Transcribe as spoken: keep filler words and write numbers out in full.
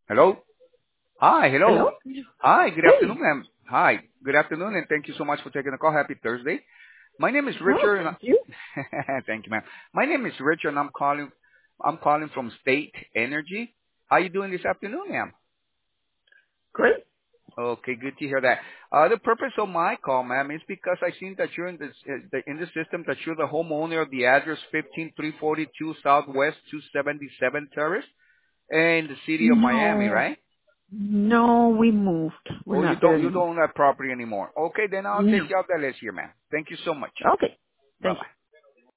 Hello? Hi, hello. Hello? Hi, good afternoon, Hey. ma'am. Hi, good afternoon, and thank you so much for taking the call. Happy Thursday. My name is Oh, Richard, and thank you. I- thank you, ma'am. My name is Richard, and I'm calling, I'm calling from State Energy. How you doing this afternoon, ma'am? Great. Okay, good to hear that. Uh, the purpose of my call, ma'am, is because I seen that you're in this, uh, the, in the system that you're the homeowner of the address fifteen three forty-two Southwest two seventy-seven Terrace in the city of Miami, No. right? No, we moved. We're Oh, you not there don't you anymore. don't own that property anymore. Okay, then I'll take No. you off that list here, man. Thank you so much. Okay. Bye Thank you. bye.